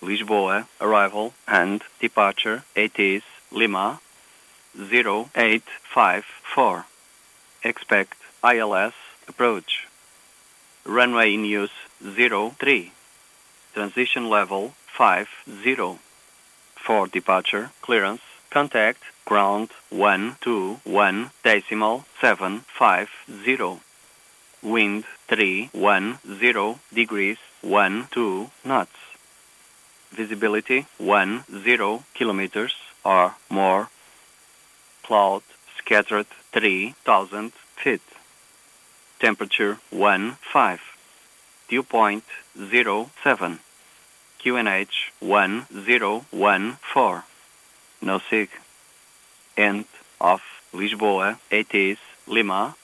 Lisboa, arrival and departure, it is Lima 0854. Expect ILS approach. Runway in use 03. Transition level 50. For departure, clearance, contact ground 121.750. Wind 310 degrees 12 knots. Visibility 10 kilometers or more. Cloud scattered 3,000 feet. Temperature 15. Dew point 07. QNH 1014. No SIG. End of Lisboa, it is Lima